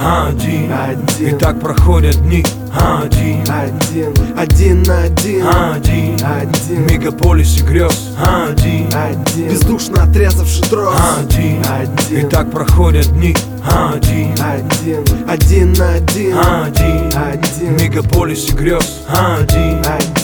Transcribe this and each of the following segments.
один. И так проходят дни. Один на один. В мегаполисе грез. Один. Бездушно отрезавший трос. Один. И так проходят дни. Один на один. В мегаполисе грез. Один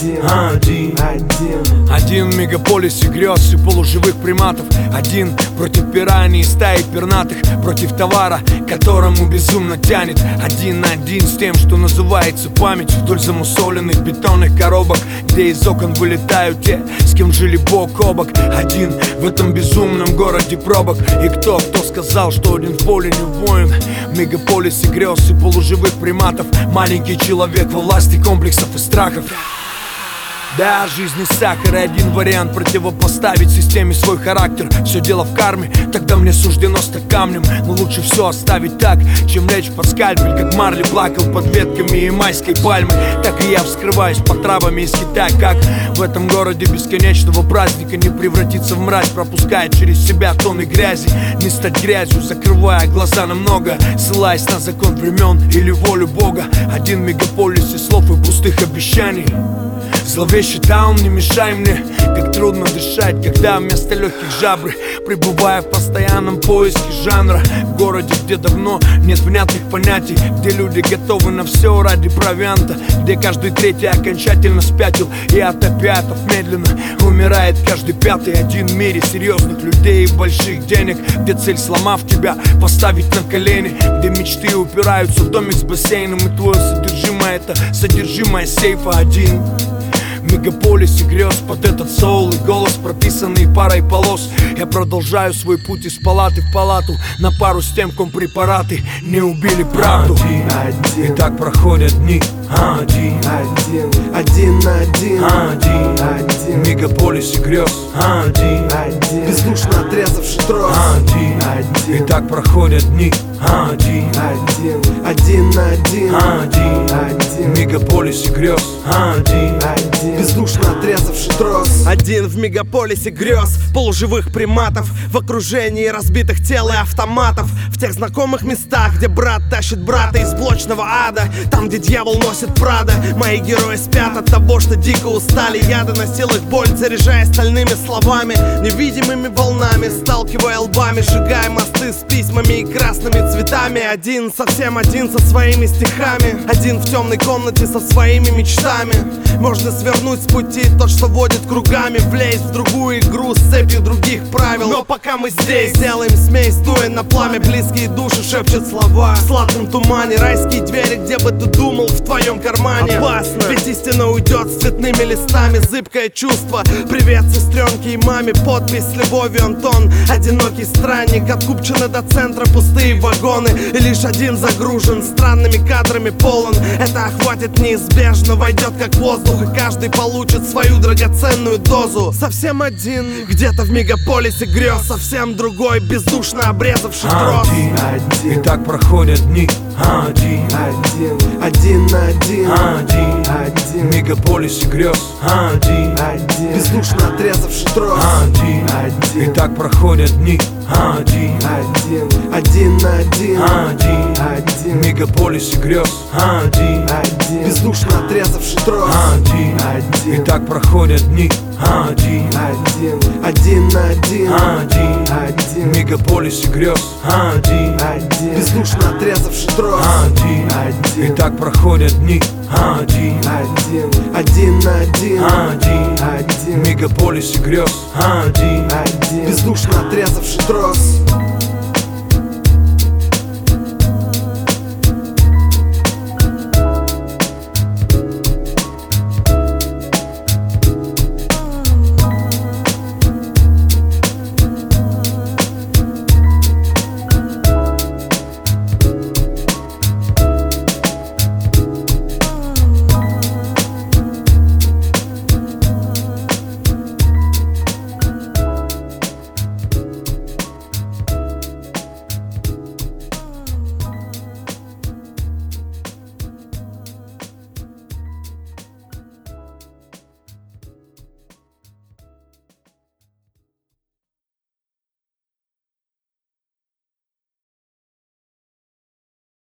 в мегаполисе грез и полуживых приматов. Один против пираний и стаи пернатых. Против товара, которому безумно тянет. Один на один с тем, что называется память. Вдоль замусоленных бетонных коробок, где из окон вылетают те, с кем жили бок о бок. Один в этом безумном городе пробок. И кто сказал, что один в поле не воин. В мегаполисе грез и полуживых приматов. Маленький человек во власти комплексов и страхов. Да, жизнь не сахар, и один вариант противопоставить системе свой характер. Все дело в карме, тогда мне суждено стать камнем. Но лучше все оставить так, чем лечь под скальпель. Как Марли плакал под ветками и майской пальмы, так и я вскрываюсь под травами из Китая. Как в этом городе бесконечного праздника не превратиться в мразь, пропуская через себя тонны грязи. Не стать грязью, закрывая глаза на много, ссылаясь на закон времен или волю Бога. Один в мегаполисе слов и пустых обещаний. Зловещий таун, не мешай мне. Как трудно дышать, когда вместо легких жабры. Пребывая в постоянном поиске жанра. В городе, где давно нет внятных понятий. Где люди готовы на все ради провианта. Где каждый третий окончательно спятил. И от опиатов медленно умирает каждый пятый. Один в мире серьезных людей и больших денег. Где цель, сломав тебя, поставить на колени. Где мечты упираются в домик с бассейном. И твое содержимое — это содержимое сейфа. Один в мегаполисе грез под этот соул и голос, прописанный парой полос. Я продолжаю свой путь из палаты в палату. На пару с тем, ком препараты не убили правду. И так проходят дни. Один на один. В мегаполисе грез. Один Бездушно отрезавший трос. И так проходят дни. Один на один. В мегаполисе грез. Один Бездушно отрезавший трос. Один в мегаполисе грез полуживых приматов. В окружении разбитых тел и автоматов. В тех знакомых местах, где брат тащит брата из блочного ада. Там, где дьявол носит Прада. Мои герои спят от того, что дико устали. Я доносил их боль, заряжая стальными словами. Невидимыми волнами, сталкивая лбами. Сжигая мосты с письмами и красными цветами. Один, совсем один со своими стихами. Один в темной комнате со своими мечтами. Можно свернуть с пути тот, что водит кругами. Влезть в другую игру с цепью других правил. Но пока мы здесь, делаем смесь, дуя на пламя. Близкие души шепчут слова в сладком тумане. Райские двери, где бы ты думал, в твоем кармане. Опасно, ведь истина уйдет с цветными листами. Зыбкое чувство, привет сестренке и маме. Подпись с любовью, Антон, одинокий странник. Откупчены до центра пустые вагоны. И лишь один загружен странными кадрами полон. Это охватит неизбежно, войдет как воздух. И каждый получит свою драгоценную дозу. Совсем один, где-то в мегаполисе грез. Совсем другой, бездушно обрезавший трос. И так проходят дни. Один на один. В мегаполисе грез. Один Бездушно отрезавший трос. И так проходят дни. Один на один. В мегаполисе грез. Один Бездушно отрезавший трос. И так проходят дни. Один на один. В мегаполисе грез. Один Бездушно отрезавший трос. И так проходят дни. Один на один. В мегаполисе грез. Один Бездушно отрезавший трос.